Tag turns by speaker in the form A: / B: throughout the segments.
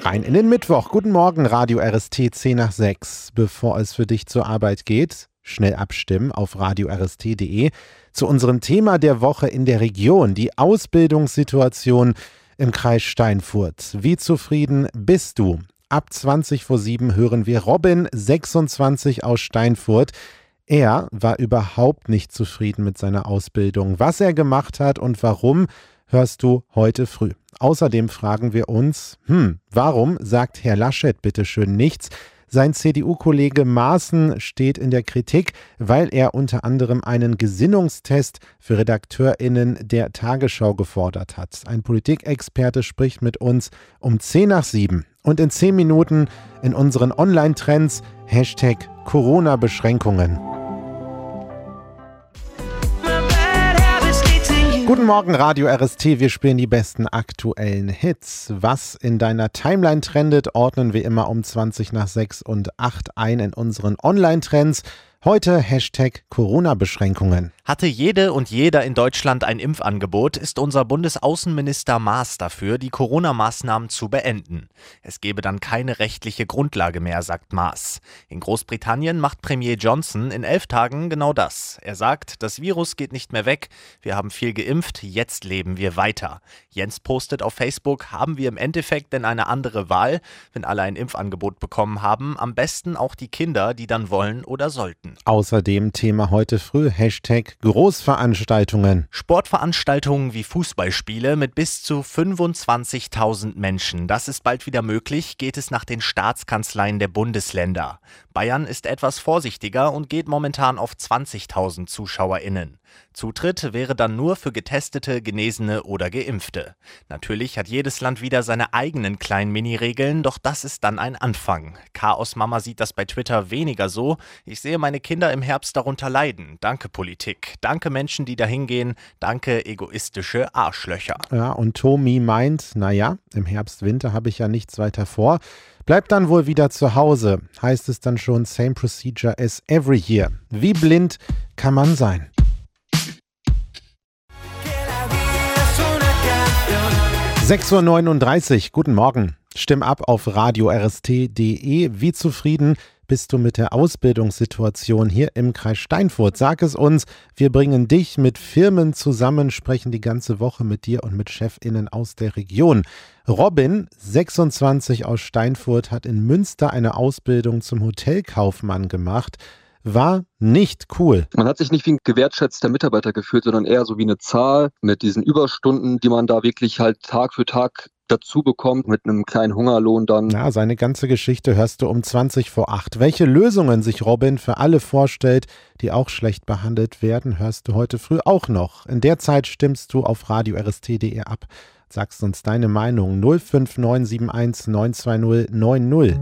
A: Rein in den Mittwoch. Guten Morgen, Radio RST 10 nach 6. Bevor es für dich zur Arbeit geht, schnell abstimmen auf radiorst.de zu unserem Thema der Woche in der Region, die Ausbildungssituation im Kreis Steinfurt. Wie zufrieden bist du? Ab 7:20 hören wir Robin, 26 aus Steinfurt. Er war überhaupt nicht zufrieden mit seiner Ausbildung. Was er gemacht hat und warum, hörst du heute früh. Außerdem fragen wir uns, warum sagt Herr Laschet bitteschön nichts? Sein CDU-Kollege Maaßen steht in der Kritik, weil er unter anderem einen Gesinnungstest für RedakteurInnen der Tagesschau gefordert hat. Ein Politikexperte spricht mit uns um 7:10. Und in 10 Minuten in unseren Online-Trends #Corona-Beschränkungen. Guten Morgen, Radio RST. Wir spielen die besten aktuellen Hits. Was in deiner Timeline trendet, ordnen wir immer um 20 nach 6 und 8 ein in unseren Online-Trends. Heute Corona-Beschränkungen.
B: Hatte jede und jeder in Deutschland ein Impfangebot, ist unser Bundesaußenminister Maas dafür, die Corona-Maßnahmen zu beenden. Es gebe dann keine rechtliche Grundlage mehr, sagt Maas. In Großbritannien macht Premier Johnson in 11 Tagen genau das. Er sagt, das Virus geht nicht mehr weg, wir haben viel geimpft, jetzt leben wir weiter. Jens postet auf Facebook, haben wir im Endeffekt denn eine andere Wahl, wenn alle ein Impfangebot bekommen haben, am besten auch die Kinder, die dann wollen oder sollten.
A: Außerdem Thema heute früh, Großveranstaltungen.
B: Sportveranstaltungen wie Fußballspiele mit bis zu 25.000 Menschen. Das ist bald wieder möglich, geht es nach den Staatskanzleien der Bundesländer. Bayern ist etwas vorsichtiger und geht momentan auf 20.000 ZuschauerInnen. Zutritt wäre dann nur für Getestete, Genesene oder Geimpfte. Natürlich hat jedes Land wieder seine eigenen kleinen Mini-Regeln, doch das ist dann ein Anfang. Chaos-Mama sieht das bei Twitter weniger so. Ich sehe meine Kinder im Herbst darunter leiden. Danke Politik. Danke Menschen, die da hingehen. Danke egoistische Arschlöcher.
A: Ja, und Tomi meint, im Herbst, Winter habe ich ja nichts weiter vor. Bleibt dann wohl wieder zu Hause. Heißt es dann schon same procedure as every year. Wie blind kann man sein? 6:39 Uhr, guten Morgen. Stimm ab auf radiorst.de. Wie zufrieden bist du mit der Ausbildungssituation hier im Kreis Steinfurt? Sag es uns, wir bringen dich mit Firmen zusammen, sprechen die ganze Woche mit dir und mit ChefInnen aus der Region. Robin, 26 aus Steinfurt, hat in Münster eine Ausbildung zum Hotelkaufmann gemacht. War nicht cool.
C: Man hat sich nicht wie ein gewertschätzter Mitarbeiter gefühlt, sondern eher so wie eine Zahl mit diesen Überstunden, die man da wirklich halt Tag für Tag dazu bekommt, mit einem kleinen Hungerlohn dann.
A: Ja, seine ganze Geschichte hörst du um 7:20. Welche Lösungen sich Robin für alle vorstellt, die auch schlecht behandelt werden, hörst du heute früh auch noch. In der Zeit stimmst du auf radiorst.de ab. Sagst uns deine Meinung 05971 920 90.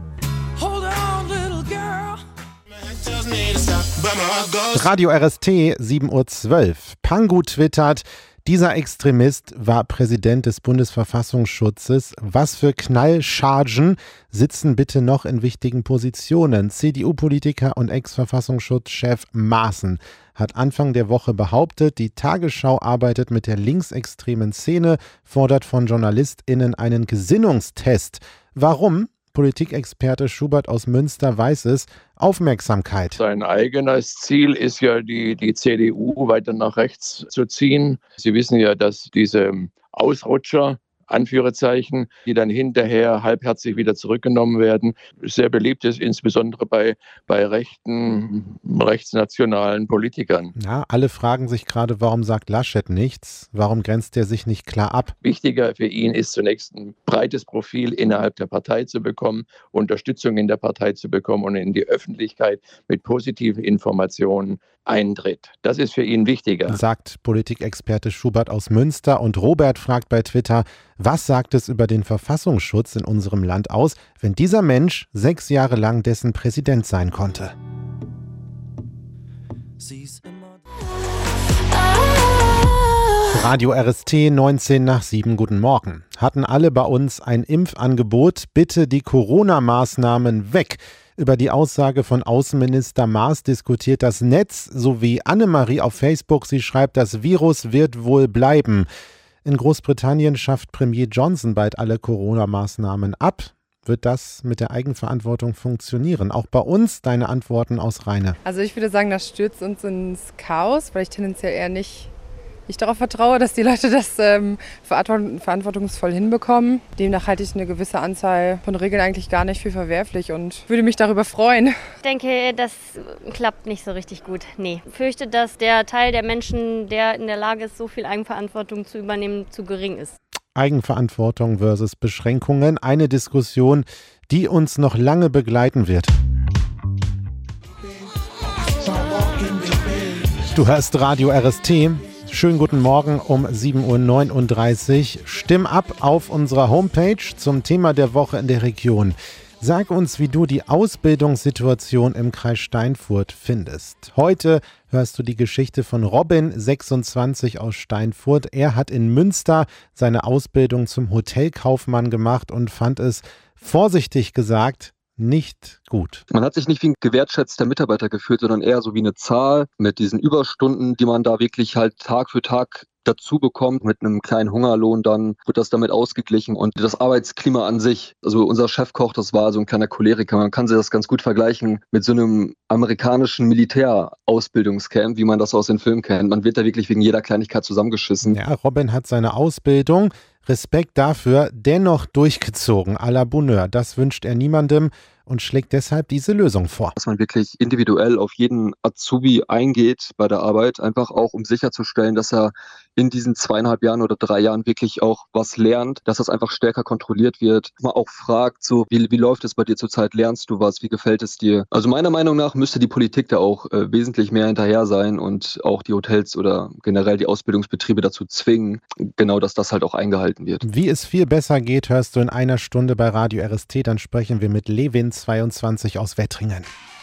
A: Radio RST 7:12 Uhr. Pangu twittert, dieser Extremist war Präsident des Bundesverfassungsschutzes. Was für Knallchargen sitzen bitte noch in wichtigen Positionen? CDU-Politiker und Ex-Verfassungsschutzchef Maaßen hat Anfang der Woche behauptet, die Tagesschau arbeitet mit der linksextremen Szene, fordert von JournalistInnen einen Gesinnungstest. Warum? Politikexperte Schubert aus Münster weiß es, Aufmerksamkeit.
D: Sein eigenes Ziel ist ja, die CDU weiter nach rechts zu ziehen. Sie wissen ja, dass diese Ausrutscher, Anführungszeichen, die dann hinterher halbherzig wieder zurückgenommen werden, sehr beliebt ist, insbesondere bei rechten, rechtsnationalen Politikern.
A: Ja, alle fragen sich gerade, warum sagt Laschet nichts? Warum grenzt er sich nicht klar ab?
D: Wichtiger für ihn ist zunächst ein breites Profil innerhalb der Partei zu bekommen, Unterstützung in der Partei zu bekommen und in die Öffentlichkeit mit positiven Informationen eintritt. Das ist für ihn wichtiger.
A: Sagt Politikexperte Schubert aus Münster. Und Robert fragt bei Twitter, was sagt es über den Verfassungsschutz in unserem Land aus, wenn dieser Mensch 6 Jahre lang dessen Präsident sein konnte? Radio RST 7:19, guten Morgen. Hatten alle bei uns ein Impfangebot, bitte die Corona-Maßnahmen weg. Über die Aussage von Außenminister Maas diskutiert das Netz sowie Annemarie auf Facebook. Sie schreibt, das Virus wird wohl bleiben. In Großbritannien schafft Premier Johnson bald alle Corona-Maßnahmen ab. Wird das mit der Eigenverantwortung funktionieren? Auch bei uns deine Antworten aus Rheine.
E: Also ich würde sagen, das stürzt uns ins Chaos, weil ich tendenziell eher nicht darauf vertraue, dass die Leute das verantwortungsvoll hinbekommen. Demnach halte ich eine gewisse Anzahl von Regeln eigentlich gar nicht für verwerflich und würde mich darüber freuen.
F: Ich denke, das klappt nicht so richtig gut. Nee. Ich fürchte, dass der Teil der Menschen, der in der Lage ist, so viel Eigenverantwortung zu übernehmen, zu gering ist.
A: Eigenverantwortung versus Beschränkungen. Eine Diskussion, die uns noch lange begleiten wird. Du hörst Radio RST. Schönen guten Morgen um 7.39 Uhr. Stimm ab auf unserer Homepage zum Thema der Woche in der Region. Sag uns, wie du die Ausbildungssituation im Kreis Steinfurt findest. Heute hörst du die Geschichte von Robin, 26 aus Steinfurt. Er hat in Münster seine Ausbildung zum Hotelkaufmann gemacht und fand es, vorsichtig gesagt, nicht gut.
C: Man hat sich nicht wie ein gewertschätzter Mitarbeiter gefühlt, sondern eher so wie eine Zahl mit diesen Überstunden, die man da wirklich halt Tag für Tag dazu bekommt. Mit einem kleinen Hungerlohn dann wird das damit ausgeglichen. Und das Arbeitsklima an sich, also unser Chefkoch, das war so ein kleiner Choleriker. Man kann sich das ganz gut vergleichen mit so einem amerikanischen Militärausbildungscamp, wie man das aus den Filmen kennt. Man wird da wirklich wegen jeder Kleinigkeit zusammengeschissen.
A: Ja, Robin hat seine Ausbildung, Respekt dafür, dennoch durchgezogen. À la Bonheur. Das wünscht er niemandem und schlägt deshalb diese Lösung vor.
C: Dass man wirklich individuell auf jeden Azubi eingeht bei der Arbeit, einfach auch um sicherzustellen, dass er in diesen 2,5 Jahren oder 3 Jahren wirklich auch was lernt, dass das einfach stärker kontrolliert wird. Man auch fragt, so wie läuft es bei dir zurzeit? Lernst du was? Wie gefällt es dir? Also meiner Meinung nach müsste die Politik da auch wesentlich mehr hinterher sein und auch die Hotels oder generell die Ausbildungsbetriebe dazu zwingen, genau, dass das halt auch eingehalten wird.
A: Wie es viel besser geht, hörst du in einer Stunde bei Radio RST. Dann sprechen wir mit Levin, 22 aus Wettringen.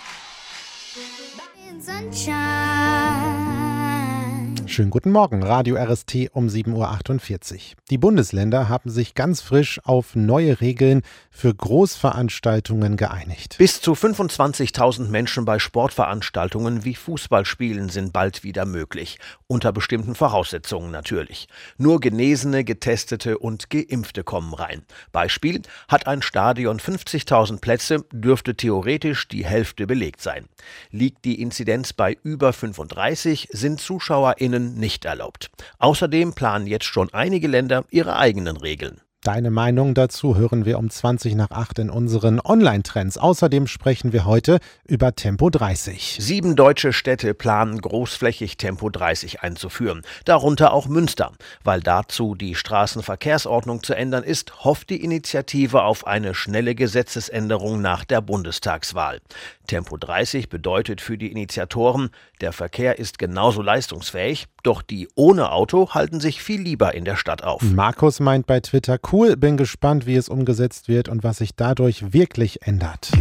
A: Schönen guten Morgen, Radio RST um 7.48 Uhr. Die Bundesländer haben sich ganz frisch auf neue Regeln für Großveranstaltungen geeinigt.
G: Bis zu 25.000 Menschen bei Sportveranstaltungen wie Fußballspielen sind bald wieder möglich. Unter bestimmten Voraussetzungen natürlich. Nur Genesene, Getestete und Geimpfte kommen rein. Beispiel: hat ein Stadion 50.000 Plätze, dürfte theoretisch die Hälfte belegt sein. Liegt die Inzidenz bei über 35, sind ZuschauerInnen nicht erlaubt. Außerdem planen jetzt schon einige Länder ihre eigenen Regeln.
A: Deine Meinung dazu hören wir um 20:08 in unseren Online-Trends. Außerdem sprechen wir heute über Tempo 30.
G: 7 deutsche Städte planen großflächig Tempo 30 einzuführen, darunter auch Münster. Weil dazu die Straßenverkehrsordnung zu ändern ist, hofft die Initiative auf eine schnelle Gesetzesänderung nach der Bundestagswahl. Tempo 30 bedeutet für die Initiatoren, der Verkehr ist genauso leistungsfähig, doch die ohne Auto halten sich viel lieber in der Stadt auf.
A: Markus meint bei Twitter: cool, bin gespannt, wie es umgesetzt wird und was sich dadurch wirklich ändert.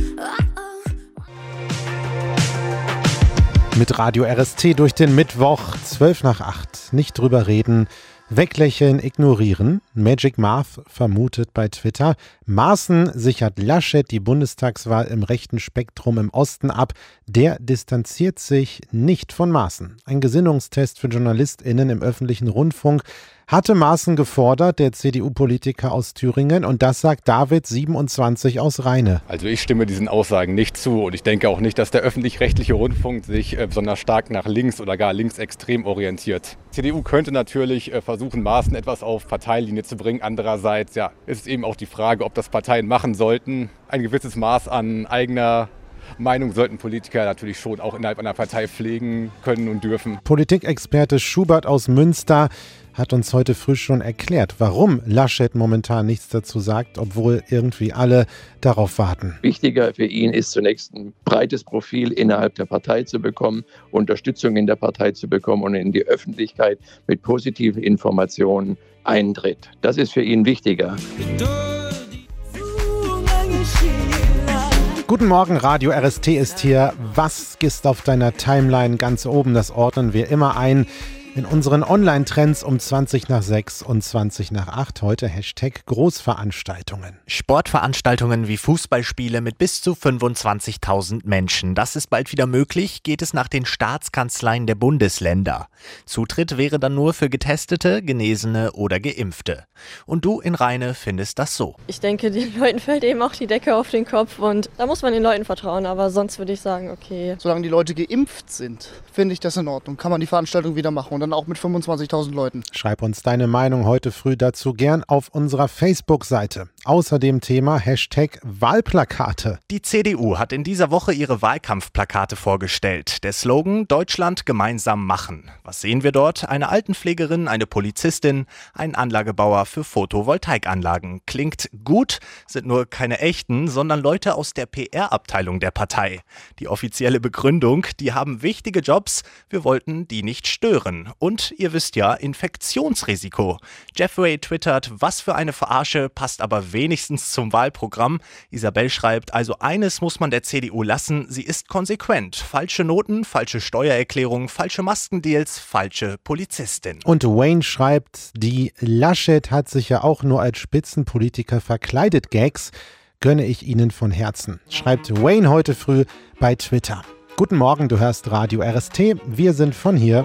A: Mit Radio RST durch den Mittwoch, 7:55. Nicht drüber reden, weglächeln, ignorieren. Magic Marth vermutet bei Twitter: Maaßen sichert Laschet die Bundestagswahl im rechten Spektrum im Osten ab. Der distanziert sich nicht von Maaßen. Ein Gesinnungstest für JournalistInnen im öffentlichen Rundfunk hatte Maaßen gefordert, der CDU-Politiker aus Thüringen, und das sagt David, 27 aus Rheine.
H: Also ich stimme diesen Aussagen nicht zu und ich denke auch nicht, dass der öffentlich-rechtliche Rundfunk sich besonders stark nach links oder gar linksextrem orientiert. Die CDU könnte natürlich versuchen, Maaßen etwas auf Parteilinie zu bringen. Andererseits ist es eben auch die Frage, ob das Parteien machen sollten. Ein gewisses Maß an eigener Meinung sollten Politiker natürlich schon auch innerhalb einer Partei pflegen können und dürfen.
A: Politikexperte Schubert aus Münster hat uns heute früh schon erklärt, warum Laschet momentan nichts dazu sagt, obwohl irgendwie alle darauf warten.
D: Wichtiger für ihn ist zunächst ein breites Profil innerhalb der Partei zu bekommen, Unterstützung in der Partei zu bekommen und in die Öffentlichkeit mit positiven Informationen eintritt. Das ist für ihn wichtiger.
A: Guten Morgen, Radio RST ist hier. Was ist auf deiner Timeline ganz oben? Das ordnen wir immer ein. In unseren Online-Trends um 20 nach 6 und 20 nach 8 heute Hashtag Großveranstaltungen.
B: Sportveranstaltungen wie Fußballspiele mit bis zu 25.000 Menschen. Das ist bald wieder möglich, geht es nach den Staatskanzleien der Bundesländer. Zutritt wäre dann nur für Getestete, Genesene oder Geimpfte. Und du in Rheine findest das so.
I: Ich denke, den Leuten fällt eben auch die Decke auf den Kopf und da muss man den Leuten vertrauen, aber sonst würde ich sagen, okay.
J: Solange die Leute geimpft sind, finde ich das in Ordnung. Kann man die Veranstaltung wieder machen und dann auch mit 25.000 Leuten.
A: Schreib uns deine Meinung heute früh dazu gern auf unserer Facebook-Seite. Außerdem Thema Hashtag Wahlplakate.
B: Die CDU hat in dieser Woche ihre Wahlkampfplakate vorgestellt. Der Slogan Deutschland gemeinsam machen. Was sehen wir dort? Eine Altenpflegerin, eine Polizistin, ein Anlagebauer für Photovoltaikanlagen. Klingt gut, sind nur keine echten, sondern Leute aus der PR-Abteilung der Partei. Die offizielle Begründung, die haben wichtige Jobs, wir wollten die nicht stören. Und ihr wisst ja, Infektionsrisiko. Jeffrey twittert, was für eine Verarsche, passt aber wenigstens zum Wahlprogramm. Isabel schreibt, also eines muss man der CDU lassen, sie ist konsequent. Falsche Noten, falsche Steuererklärung, falsche Maskendeals, falsche Polizistin.
A: Und Wayne schreibt, die Laschet hat sich ja auch nur als Spitzenpolitiker verkleidet, Gags, gönne ich Ihnen von Herzen. Schreibt Wayne heute früh bei Twitter. Guten Morgen, du hörst Radio RST, wir sind von hier.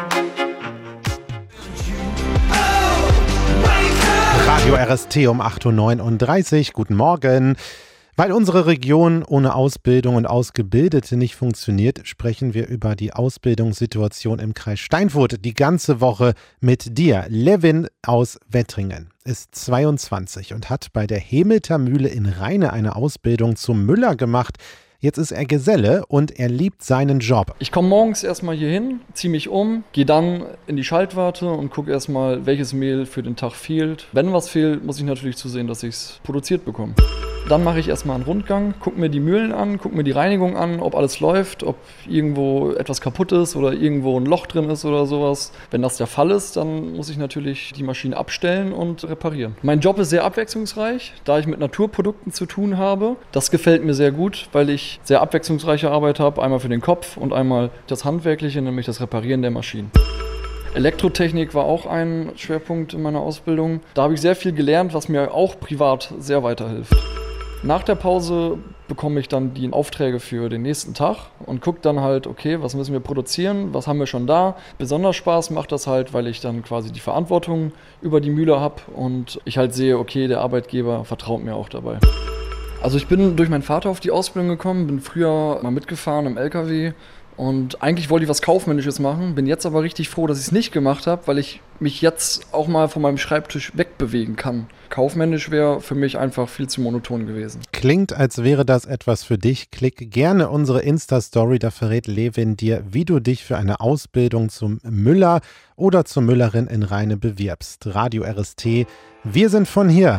A: Radio RST um 8.39 Uhr, guten Morgen. Weil unsere Region ohne Ausbildung und Ausgebildete nicht funktioniert, sprechen wir über die Ausbildungssituation im Kreis Steinfurt die ganze Woche mit dir. Levin aus Wettringen ist 22 und hat bei der Hemelter Mühle in Rheine eine Ausbildung zum Müller gemacht. Jetzt ist er Geselle und er liebt seinen Job.
K: Ich komme morgens erstmal hier hin, ziehe mich um, gehe dann in die Schaltwarte und gucke erstmal, welches Mehl für den Tag fehlt. Wenn was fehlt, muss ich natürlich zusehen, dass ich es produziert bekomme. Dann mache ich erstmal einen Rundgang, gucke mir die Mühlen an, gucke mir die Reinigung an, ob alles läuft, ob irgendwo etwas kaputt ist oder irgendwo ein Loch drin ist oder sowas. Wenn das der Fall ist, dann muss ich natürlich die Maschine abstellen und reparieren. Mein Job ist sehr abwechslungsreich, da ich mit Naturprodukten zu tun habe. Das gefällt mir sehr gut, weil ich sehr abwechslungsreiche Arbeit habe, einmal für den Kopf und einmal das Handwerkliche, nämlich das Reparieren der Maschinen. Elektrotechnik war auch ein Schwerpunkt in meiner Ausbildung. Da habe ich sehr viel gelernt, was mir auch privat sehr weiterhilft. Nach der Pause bekomme ich dann die Aufträge für den nächsten Tag und gucke dann halt, okay, was müssen wir produzieren, was haben wir schon da. Besonders Spaß macht das halt, weil ich dann quasi die Verantwortung über die Mühle habe und ich halt sehe, okay, der Arbeitgeber vertraut mir auch dabei. Also ich bin durch meinen Vater auf die Ausbildung gekommen, bin früher mal mitgefahren im LKW und eigentlich wollte ich was Kaufmännisches machen, bin jetzt aber richtig froh, dass ich es nicht gemacht habe, weil ich mich jetzt auch mal von meinem Schreibtisch wegbewegen kann. Kaufmännisch wäre für mich einfach viel zu monoton gewesen.
A: Klingt, als wäre das etwas für dich. Klick gerne unsere Insta-Story, da verrät Levin dir, wie du dich für eine Ausbildung zum Müller oder zur Müllerin in Rheine bewirbst. Radio RST, wir sind von hier.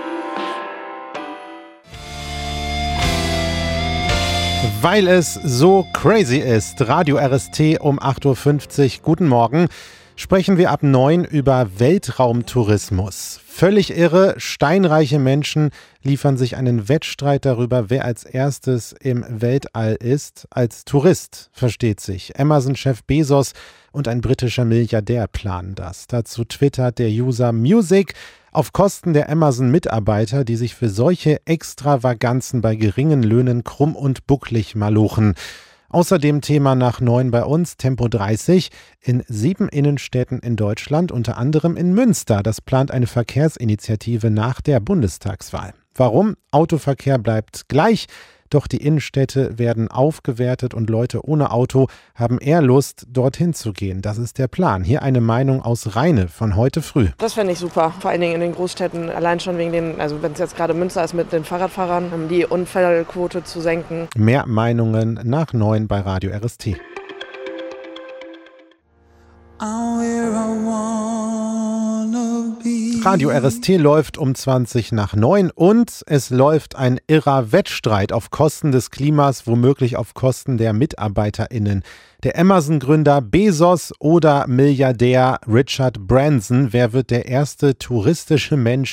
A: Weil es so crazy ist, Radio RST um 8.50 Uhr, guten Morgen, sprechen wir ab 9 über Weltraumtourismus. Völlig irre, steinreiche Menschen liefern sich einen Wettstreit darüber, wer als erstes im Weltall ist. Als Tourist, versteht sich. Amazon-Chef Bezos und ein britischer Milliardär planen das. Dazu twittert der User Music auf Kosten der Amazon-Mitarbeiter, die sich für solche Extravaganzen bei geringen Löhnen krumm und bucklig malochen. Außerdem Thema nach 9 bei uns, Tempo 30, in 7 Innenstädten in Deutschland, unter anderem in Münster. Das plant eine Verkehrsinitiative nach der Bundestagswahl. Warum? Autoverkehr bleibt gleich, doch die Innenstädte werden aufgewertet und Leute ohne Auto haben eher Lust, dorthin zu gehen. Das ist der Plan. Hier eine Meinung aus Rheine von heute früh.
L: Das fände ich super, vor allen Dingen in den Großstädten, allein schon wegen den, also wenn es jetzt gerade Münster ist mit den Fahrradfahrern, um die Unfallquote zu senken.
A: Mehr Meinungen nach 9 bei Radio RST. Radio RST läuft um 20 nach 9 und es läuft ein irrer Wettstreit auf Kosten des Klimas, womöglich auf Kosten der MitarbeiterInnen. Der Amazon-Gründer Bezos oder Milliardär Richard Branson, wer wird der erste touristische Mensch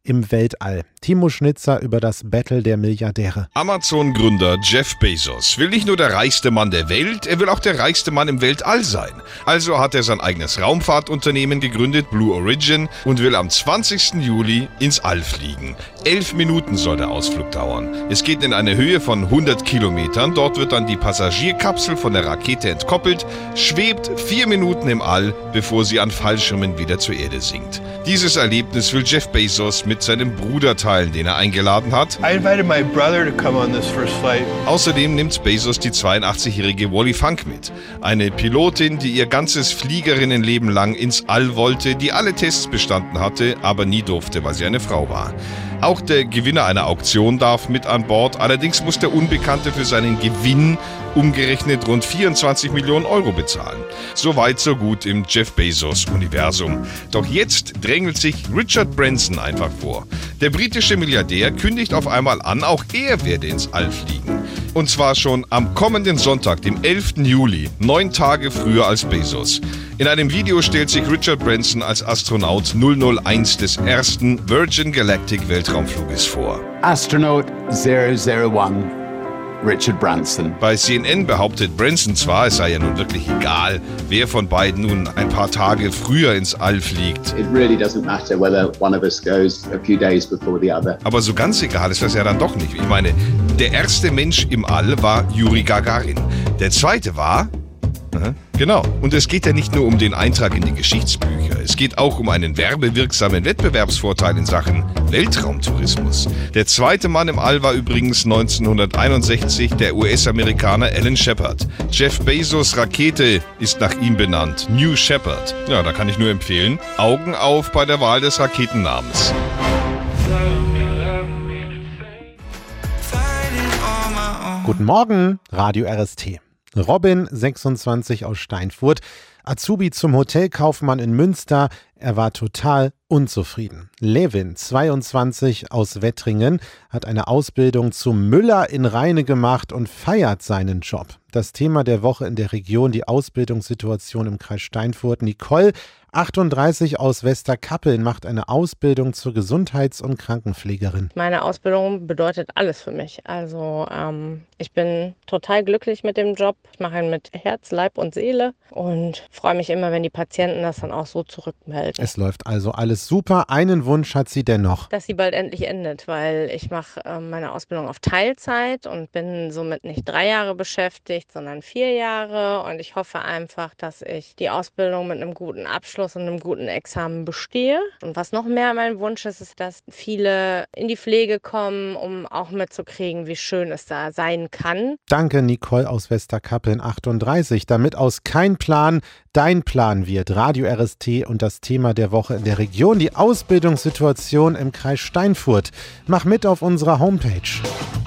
A: im Weltall. Timo Schnitzer über das Battle der Milliardäre.
M: Amazon-Gründer Jeff Bezos will nicht nur der reichste Mann der Welt, er will auch der reichste Mann im Weltall sein. Also hat er sein eigenes Raumfahrtunternehmen gegründet, Blue Origin, und will am 20. Juli ins All fliegen. 11 Minuten soll der Ausflug dauern. Es geht in eine Höhe von 100 Kilometern. Dort wird dann die Passagierkapsel von der Rakete entkoppelt, schwebt 4 Minuten im All, bevor sie an Fallschirmen wieder zur Erde sinkt. Dieses Erlebnis will Jeff Bezos mit seinem Bruder teilen, den er eingeladen hat.
N: I invited my brother to come on this first flight.
M: Außerdem nimmt Bezos die 82-jährige Wally Funk mit. Eine Pilotin, die ihr ganzes Fliegerinnenleben lang ins All wollte, die alle Tests bestanden hatte, aber nie durfte, weil sie eine Frau war. Auch der Gewinner einer Auktion darf mit an Bord, allerdings muss der Unbekannte für seinen Gewinn umgerechnet rund 24 Millionen Euro bezahlen. So weit, so gut im Jeff Bezos-Universum. Doch jetzt drängelt sich Richard Branson einfach vor. Der britische Milliardär kündigt auf einmal an, auch er werde ins All fliegen. Und zwar schon am kommenden Sonntag, dem 11. Juli, 9 Tage früher als Bezos. In einem Video stellt sich Richard Branson als Astronaut 001 des ersten Virgin Galactic Weltraumfluges vor.
O: Astronaut 001. Richard Branson.
M: Bei CNN behauptet Branson zwar, es sei ja nun wirklich egal, wer von beiden nun ein paar Tage früher ins All fliegt.
O: It really doesn't matter whether one of us goes a few days before the other.
M: Aber so ganz egal ist das ja dann doch nicht. Ich meine, der erste Mensch im All war Juri Gagarin. Der zweite war... Genau. Und es geht ja nicht nur um den Eintrag in die Geschichtsbücher. Es geht auch um einen werbewirksamen Wettbewerbsvorteil in Sachen Weltraumtourismus. Der zweite Mann im All war übrigens 1961 der US-Amerikaner Alan Shepard. Jeff Bezos' Rakete ist nach ihm benannt. New Shepard. Ja, da kann ich nur empfehlen, Augen auf bei der Wahl des Raketennamens.
A: Guten Morgen, Radio RST. Robin, 26 aus Steinfurt, Azubi zum Hotelkaufmann in Münster. Er war total unzufrieden. Levin, 22 aus Wettringen, hat eine Ausbildung zum Müller in Rheine gemacht und feiert seinen Job. Das Thema der Woche in der Region, die Ausbildungssituation im Kreis Steinfurt. Nicole, 38 aus Westerkappeln, macht eine Ausbildung zur Gesundheits- und Krankenpflegerin.
P: Meine Ausbildung bedeutet alles für mich. Also ich bin total glücklich mit dem Job. Ich mache ihn mit Herz, Leib und Seele und freue mich immer, wenn die Patienten das dann auch so zurückmelden.
A: Es läuft also alles super. Einen Wunsch hat sie dennoch.
P: Dass sie bald endlich endet, weil ich mache meine Ausbildung auf Teilzeit und bin somit nicht 3 Jahre beschäftigt, sondern 4 Jahre. Und ich hoffe einfach, dass ich die Ausbildung mit einem guten Abschluss und einem guten Examen bestehe. Und was noch mehr mein Wunsch ist, ist, dass viele in die Pflege kommen, um auch mitzukriegen, wie schön es da sein kann.
A: Danke, Nicole aus Westerkappeln, 38. Damit aus kein Plan dein Plan wird. Radio RST und das Thema der Woche in der Region, die Ausbildungssituation im Kreis Steinfurt. Mach mit auf unserer Homepage.